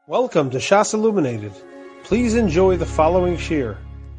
Welcome to Shas Illuminated. Please enjoy the following shir.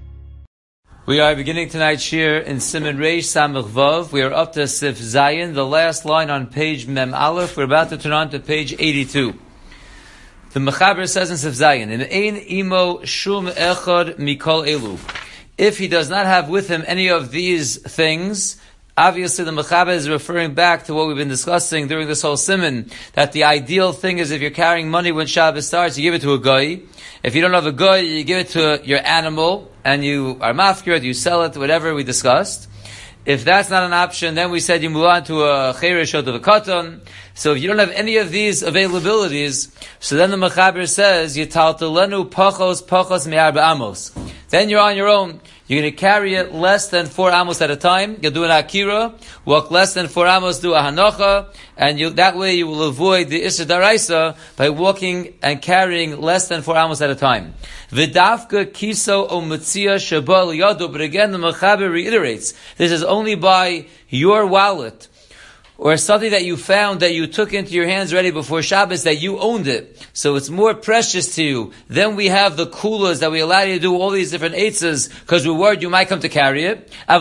We are beginning tonight's shir in Siman Reish Samach Vav. We are up to Sif Zayin, the last line on page Mem Aleph. We're about to turn on to page 82. The Mechaber says in Sif Zayin, "In ein imo shum echad mikol elu." If he does not have with him any of these things, obviously the Mechaber is referring back to what we've been discussing during this whole Siman, that the ideal thing is if you're carrying money when Shabbos starts, you give it to a guy. If you don't have a guy, you give it to your animal, and you are mafkir, you sell it, whatever we discussed. If that's not an option, then we said you move on to a cheresh or to a katan. So if you don't have any of these availabilities, so then the Mechaber says, Yitaltelenu pachos me'arba amos. Then you're on your own. You're going to carry it less than 4 amos at a time. You'll do an akira, walk less than 4 amos, do a hanocha, and that way you will avoid the Isser Daraisa by walking and carrying less than 4 amos at a time. V'dafka kiso o mutzia shabal yado. But again, the Mechaber reiterates, this is only by your wallet, or something that you found that you took into your hands ready before Shabbos, that you owned it. So it's more precious to you. Then we have the kulas that we allow you to do all these different eitzes because we're worried you might come to carry it. But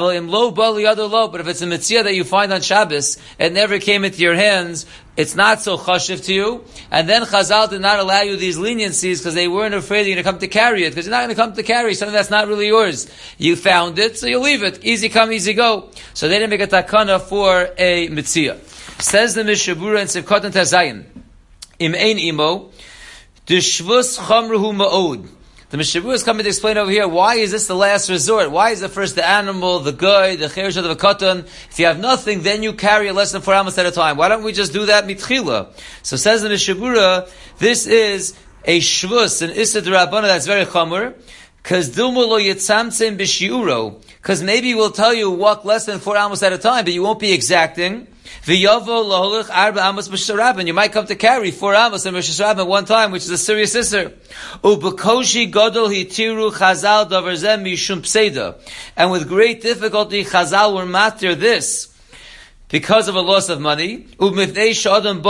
if it's a mitzvah that you find on Shabbos, it never came into your hands, it's not so chashiv to you. And then Chazal did not allow you these leniencies because they weren't afraid you're going to come to carry it, because you're not going to come to carry something that's not really yours. You found it, so you leave it. Easy come, easy go. So they didn't make a takana for a mitzvah. Says the Mishabura in Sivkot and Tazayin, Im ein imo, Dishvus chamruhu ma'od. The Mishabura is coming to explain over here, why is this the last resort? Why is it first the animal, the guy, the cheresh of the katan? If you have nothing, then you carry less than 4 amos at a time. Why don't we just do that mitchila? So says the Mishabura, this is a shvus, an issa d'Rabbana that's very chamur, because dilmu lo yitzamtzim b'shiuro. Because maybe we'll tell you walk less than 4 amos at a time, but you won't be exacting. V'yavo loholech arba amos b'sharabin. You might come to carry 4 amos and b'sharabin at one time, which is a serious isser. U'b'koshi godol hitiru chazal davar zeh mishum pseida. And with great difficulty, Chazal were matir this because of a loss of money. Because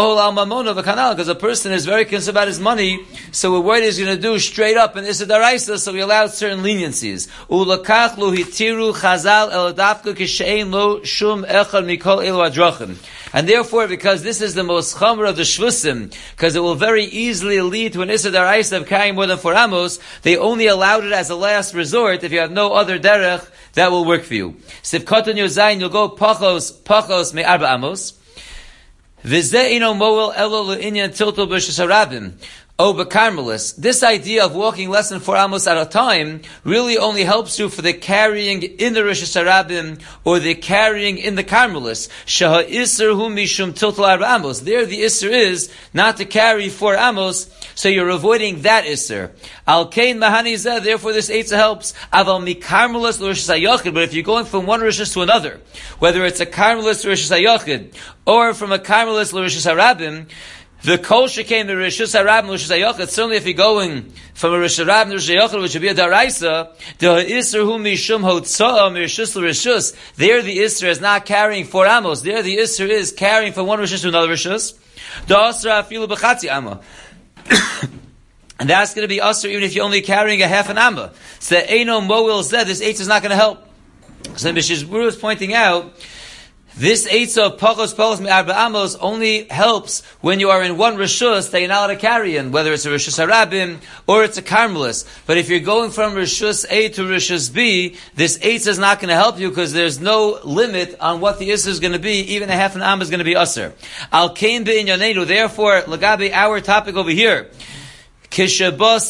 a person is very concerned about his money, so we're worried he's going to do straight up in Issa Daraisa, so we allowed certain leniencies. And therefore, because this is the most chomer of the shvusim, because it will very easily lead to an Issa Daraisa of carrying more than 4 amos, they only allowed it as a last resort. If you have no other derech, that will work for you. Sivkot and Yozayin, you'll go pachos me arba amos. V'zeh ino moel elo le'inyan tiltul b'shus harabim. Oh, but Carmelis, this idea of walking less than 4 amos at a time really only helps you for the carrying in the Rosh Hashanah or the carrying in the Carmelis. Shaha Isser hu mishum tiltul arba amos. There the Isser is not to carry 4 amos, so you're avoiding that Isser. Al Kain Mahani Zeh, therefore this Eitzah helps. Aval mi Carmelis l'Rosh Hashanah, but if you're going from one Rosh to another, whether it's a Carmelis Rosh Hashanah or from a Carmelis l'Rosh Hashanah, the kol shekain the Rishus Harabim Rishus Hayachid. Certainly, if you're going from a Rishus Harabim to Rishus Hayachid, which would be a Daraisa, the Isser hu mishum hotzaah Rishus l'Rishus. There, the Isser is not carrying 4 amos. There, the Isser is carrying from one Rishus to another Rishus. The Asra afilu b'chatzi amma. And that's going to be Asr even if you're only carrying a half an amma. So Eino Moel said this Eitz is not going to help. So Mishizburu is pointing out, this Eitzah of Pachos Me'arba Amos only helps when you are in one Rishus that you're not allowed to carry in, whether it's a Rishus Harabim or it's a Carmelis. But if you're going from Rishus A to Rishus B, this Eitzah is not going to help you because there's no limit on what the Isser is going to be. Even a half an Am is going to be Asr. Al Kain Be'inyanenu, therefore, Lagabi, our topic over here, after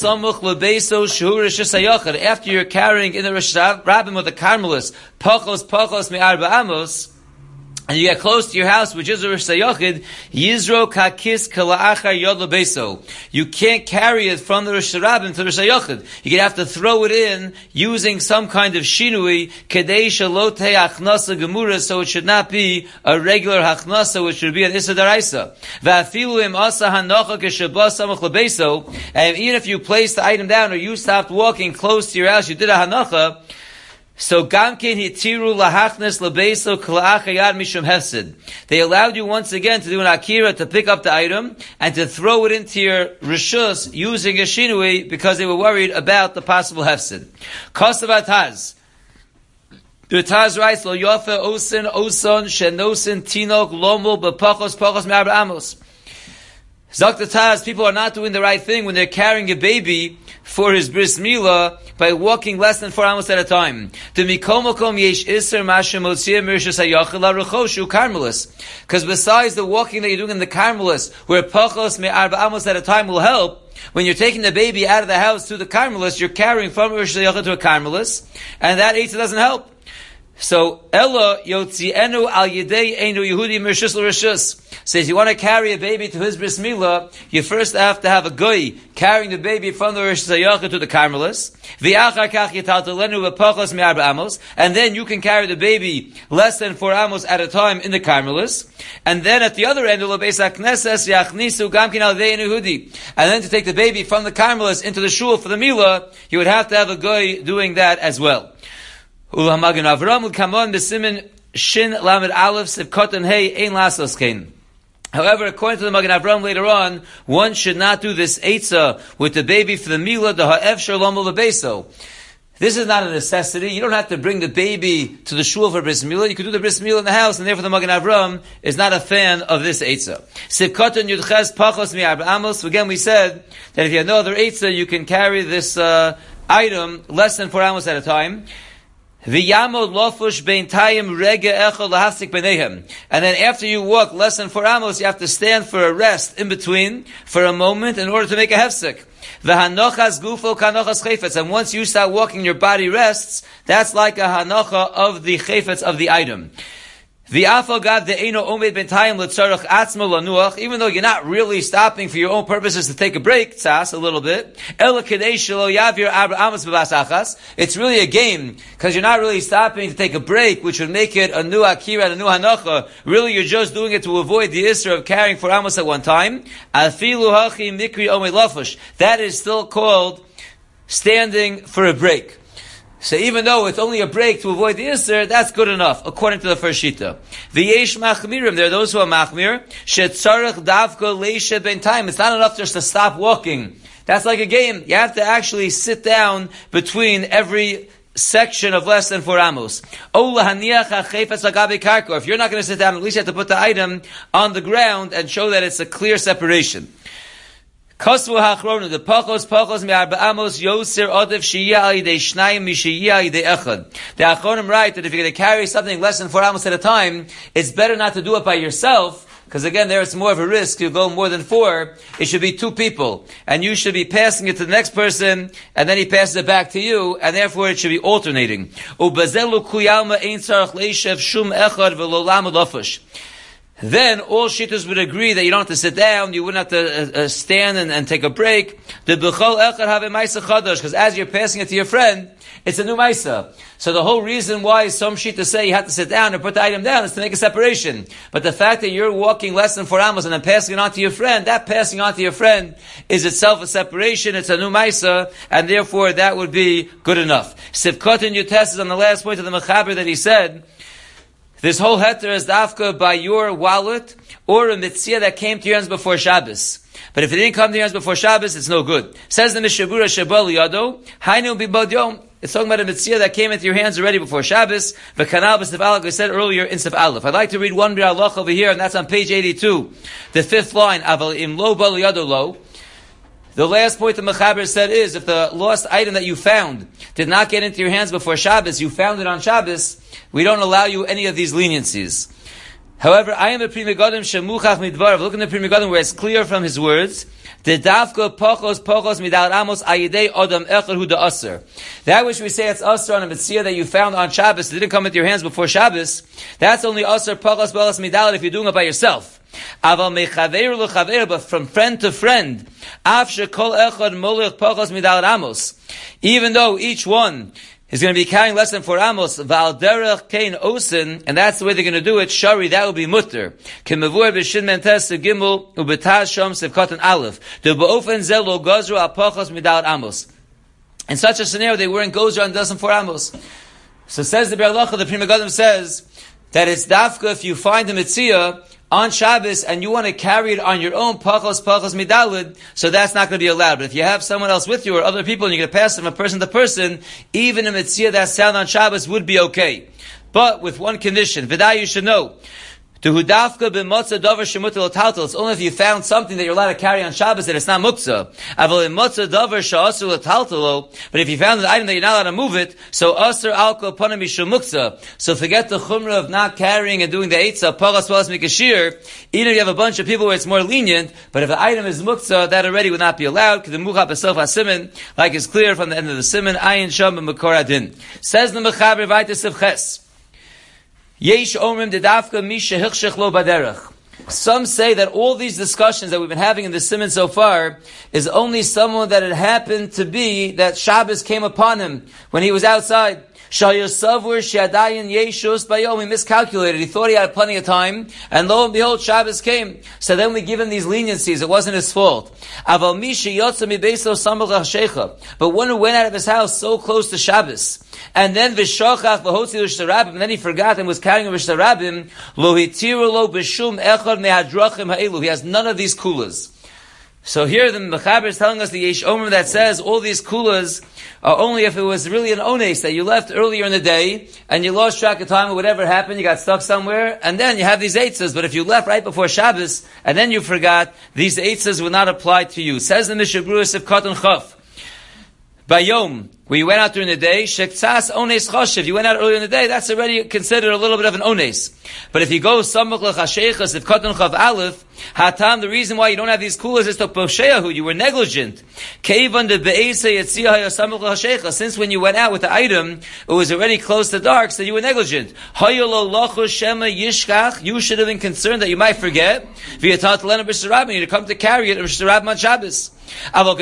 you're carrying in the Rishus Harabim or the Carmelis, Pachos Me'arba Amos, and you get close to your house, which is a Rosh Hashanah, Yizro kakis kala'achar yod lebeso. You can't carry it from the Rosh Hashanah to the Rosh Hashanah. You're going to have to throw it in using some kind of shinui, kedei shelo teh achnasa gemura, so it should not be a regular achnasa, which should be an Issa Daraisa. Va'afilu im asa hanocha keshabah samach lebeso, and even if you place the item down or you stopped walking close to your house, you did a hanocha, So Gamkin hitiru lahachnes lebeso kla'achayad mishum hefsid. They allowed you once again to do an akira, to pick up the item and to throw it into your rishus using a shinui because they were worried about the possible hefsid. Kosav Taz. The Taz writes, Lo yofe osin oson shenosin tinok lomo bepachos pachos me'arba amos. Zok the Taz, people are not doing the right thing when they're carrying a baby for his bris milah by walking less than 4 amos at a time. Because besides the walking that you're doing in the Carmelis, where pachos me arba amos at a time will help, when you're taking the baby out of the house to the Carmelis, you're carrying from Rosh Hashanah to a Carmelis, and that eitzah doesn't help. So, Ella yotzienu al yedei enu Yehudi mershus l'reshus. Says you want to carry a baby to his bris milah, you first have to have a goy carrying the baby from the Rosh Hashanah to the Carmelis. V'achar kach yitaltalenu v'pachos me'arba amos, and then you can carry the baby less than 4 amos at a time in the Carmelis. And then at the other end, l'beis hakneses yachnisu gamkin al yedei enu Yehudi. And then to take the baby from the Carmelis into the shul for the milah, you would have to have a goy doing that as well. However, according to the Magen Avraham later on, one should not do this eitzah with the baby for the milah, the ha'ef shalom lebeso. This is not a necessity. You don't have to bring the baby to the shul for bris milah. You can do the bris milah in the house, and therefore the Magen Avraham is not a fan of this eitzah. Sivkotan yudches pachos mi'arba amos. Again, we said that if you have no other eitzah, you can carry this item less than 4 amos at a time. V'yamod lofush beintayim rege echol lahasik b'neihem. And then after you walk less than 4 amos, you have to stand for a rest in between, for a moment, in order to make a hefsek. V'hanochas gufo kanochas chayfetz. And once you start walking, your body rests. That's like a hanocha of the chayfetz of the item. Even though you're not really stopping for your own purposes to take a break, tzas, a little bit, it's really a game, because you're not really stopping to take a break, which would make it a new akira and a new hanacha. Really, you're just doing it to avoid the issur of carrying 4 amos at one time. That is still called standing for a break. So even though it's only a break to avoid the issur, that's good enough, according to the first shita. V'yesh machmirim, there are those who are machmir, shetzarech davka leisha ben time. It's not enough just to stop walking. That's like a game. You have to actually sit down between every section of less than 4 amos. If you're not going to sit down, at least you have to put the item on the ground and show that it's a clear separation. Kosvu hachronu, the pachos me'arba amos yoser odev shiyah al yidei shnayim mishiyah al yidei echad. The achronim write that if you're going to carry something less than 4 amos at a time, it's better not to do it by yourself, because again, there it's more of a risk. You go more than 4, it should be 2 people. And you should be passing it to the next person, and then he passes it back to you, and therefore it should be alternating. Ubazelu kuyalma ein tzarech leishev shum echad v'lo lamed lofush. Then all shittas would agree that you don't have to sit down, you wouldn't have to stand and take a break. The b'chol echad have a maisa chadash, because as you're passing it to your friend, it's a new maisa. So the whole reason why some shittas say you have to sit down and put the item down is to make a separation. But the fact that you're walking less than 4 amos and then passing it on to your friend, that passing on to your friend is itself a separation, it's a new maisa, and therefore that would be good enough. Sivkotin Yutes is on the last point of the Mechaber that he said, this whole heter is dafka by your wallet or a mitzvah that came to your hands before Shabbos. But if it didn't come to your hands before Shabbos, it's no good. Says the Mishabura Shabal Yado, Hainu bibad yom. It's talking about a mitzvah that came into your hands already before Shabbos. The Kanal b'Sif Aleph, I said earlier in Sif Aleph. I'd like to read one B'Alach over here, and that's on page 82. The 5th line, Aval im lo bal yado lo. The last point the Mechaber said is, if the lost item that you found did not get into your hands before Shabbos, you found it on Shabbos, we don't allow you any of these leniencies. However, I am a Pri Megadim shemuchach midvarav. Look in the Pri Megadim where it's clear from his words. The dafka pachos midal amos ayidei odam echad hu da'aser. That which we say it's aser on a mitzvah that you found on Shabbos, that didn't come into your hands before Shabbos, that's only aser pachos midal if you're doing it by yourself. Aval mechaver lechaver, but from friend to friend, af shekol echad molech pachos midal amos. Even though each one is going to be carrying less than 4 amos, val derech kein osin, and that's the way they're going to do it, shari, that would be mutter. Kemavur b'shin mentes gimel, ubetaz shom sevkatan aleph. The ba'ofen zel lo gozru al pachos midal amos. In such a scenario, they weren't gozer on less than 4 amos. So says the Biur Halacha, the Pri Megadim says that it's dafka if you find a mitzvah on Shabbos and you want to carry it on your own, pachos midalid, so that's not going to be allowed. But if you have someone else with you or other people and you're going to pass it from person to person, even a mitzvah that's found on Shabbos would be okay. But with one condition, Viday, you should know, it's only if you found something that you're allowed to carry on Shabbos that it's not muktzah. But if you found an item that you're not allowed to move it, so asr alko panam mishum muktzah. So forget the chumrah of not carrying and doing the eitzah, paras paras mikashir. Even if you have a bunch of people where it's more lenient, but if the item is muktzah, that already would not be allowed. Because the muchap itself has siman, like is clear from the end of the siman, ayin sham and makor adin. Says the mechaber vaytes of ches. Yesh omrim dedafka misha hichshech lo baderech. Some say that all these discussions that we've been having in the siman so far is only someone that it happened to be that Shabbos came upon him when he was outside. Shayosavur shadayin yeshus bayom. He miscalculated. He thought he had plenty of time, and lo and behold, Shabbos came. So then we give him these leniencies. It wasn't his fault. Aval misha yotza mibeso samach hashecha. But one who went out of his house so close to Shabbos, and then v'shachach v'hotzi l'shtarabim, and then he forgot and was carrying a l'shtarabim, lo hitiru lo b'shum echad mehadrachim ha'elu. He has none of these kulas. So here the Mechaber is telling us the Yesh Omer that says all these kulas are only if it was really an ones that you left earlier in the day and you lost track of time or whatever happened, you got stuck somewhere, and then you have these eitzahs. But if you left right before Shabbos and then you forgot, these eitzahs will not apply to you. Says the Mishnah Berurah of Katan Chaf. Bayom, where you went out during the day, shektsas ones choshev, you went out earlier in the day, that's already considered a little bit of an ones. But if you go samach l'chasheichas, if katan chav aleph, hatam, the reason why you don't have these kulas is to posheahu, you were negligent. Keivan de be'esa yetzia haya samach l'chasheichas, since when you went out with the item, it was already close to dark, so you were negligent. Hayolo lochu shema yishkach, you should have been concerned that you might forget. V'yatat lena b'shtarabim, you'd come to carry it b'shtarabim on Shabbos. But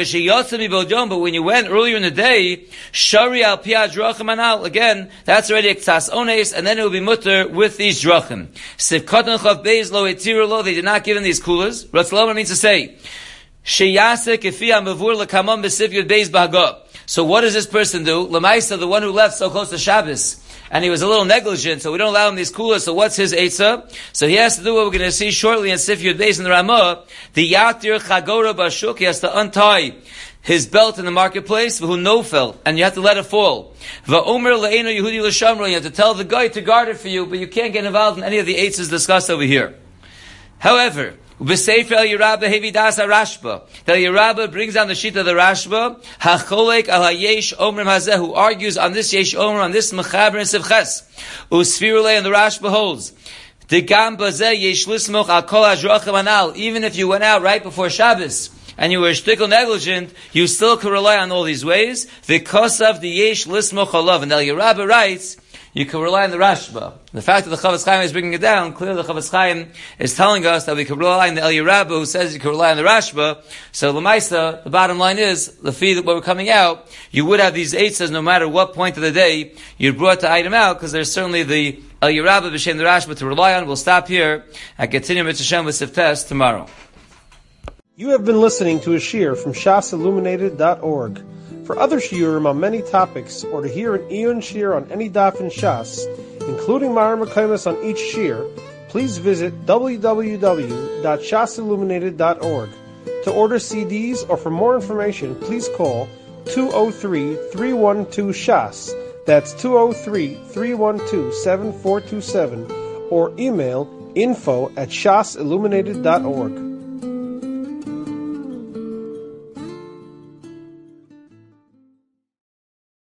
when you went earlier in the day, shari al piyad drachim anal, again, that's already a ktas ones, and then it will be mutter with these drachim. Siv katan chav beis lo etiru lo, they did not give him these kulas. Ratzaloma means to say, sheyase kefi amavur lekamam b'sif yud beis b'hagah. So what does this person do? Lamaisa, the one who left so close to Shabbos, and he was a little negligent, so we don't allow him these kulas, so what's his eitzah? So he has to do what we're going to see shortly in Sif Yud Beis in the Ramah, the yatir chagora bashuk, he has to untie his belt in the marketplace, v'hu nofel, and you have to let it fall. Va'omer le'eno Yehudi l'shamro, you have to tell the guy to guard it for you, but you can't get involved in any of the eitzahs discussed over here. However, B'sefer El Yerabba Hevidas HaRashba, the Yerabba brings down the sheet of the Rashba, Hacholek Al HaYesh Omrim Hazeh, who argues on this Yesh Omer, on this Mechaber and Sivches. Usfirulei, and the Rashba holds, Degam Bazeh Yesh Lismoch Al Kol HaDrachim Anal, even if you went out right before Shabbos, and you were shtickle negligent, you still could rely on all these ways. V'kosav the Yesh Lismoch Alav, and El Yerabba writes, you can rely on the Rashba. The fact that the Chavetz Chaim is bringing it down, clearly the Chavetz Chaim is telling us that we can rely on the El Yerabba, who says you can rely on the Rashba. So L'maisa, the bottom line is, the fee that we're coming out, you would have these eitzahs no matter what point of the day you brought the item out, because there's certainly the El Yerabba b'shem the Rashba to rely on. We'll stop here and continue with Hashem with Siftes tomorrow. You have been listening to a shiur from shasilluminated.org. For other shiurim on many topics, or to hear an Iyun shiur on any daf in Shas, including Mareh Mekomos on each shiur, please visit www.shasilluminated.org. To order CDs or for more information, please call 203-312-SHAS. That's 203-312-7427, or email info@shasilluminated.org.